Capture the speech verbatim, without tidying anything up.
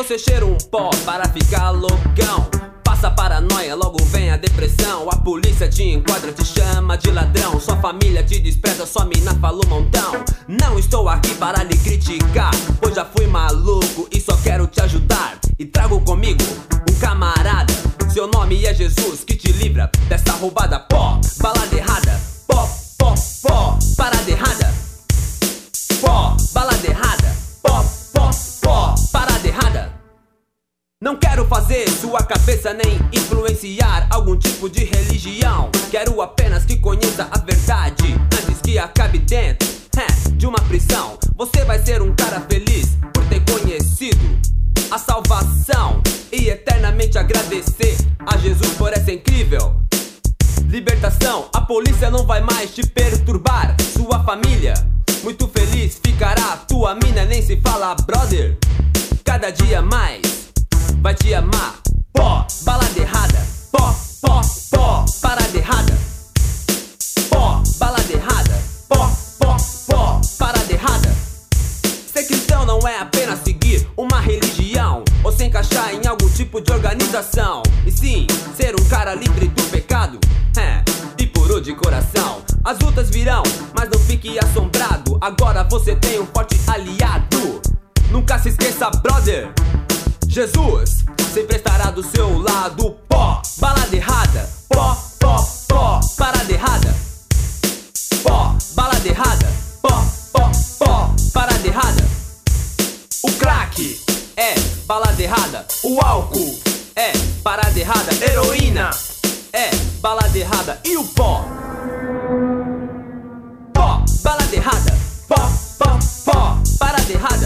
Você cheira um pó para ficar loucão. Passa a paranoia, logo vem a depressão. A polícia te enquadra, te chama de ladrão. Sua família te despreza, sua mina falou montão. Não estou aqui para lhe criticar, pois já fui maluco e só quero te ajudar. E trago comigo um camarada, seu nome é Jesus, que te livra dessa roubada. Pó, balada errada. Pó, pó, pó, parada errada. Pó, balada errada. Pó, pó, pó, parada errada. Não quero fazer sua cabeça nem influenciar algum tipo de religião. Quero apenas que conheça a verdade antes que acabe dentro é, de uma prisão. Você vai ser um cara feliz por ter conhecido a salvação e eternamente agradecer a Jesus por essa incrível libertação. A polícia não vai mais te perturbar, sua família muito feliz ficará. Tua mina nem se fala, brother, cada dia mais vai te amar. Pó, balada errada. Pó, pó, pó, parada errada. Pó, balada errada. Pó, pó, pó, parada errada. Ser cristão não é apenas seguir uma religião ou se encaixar em algum tipo de organização, e sim ser um cara livre do pecado é, e puro de coração. As lutas virão, mas não fique assombrado. Agora você tem um forte aliado. Nunca se esqueça, brother, Jesus sempre estará do seu lado. Pó, balada errada. Pó, pó, pó, parada errada. Pó, balada errada. Pó, pó, pó, parada errada. O crack é balada errada. O álcool é parada errada. Heroína é balada errada. E o pó? Pó, balada errada. Pó, pó, pó, parada errada.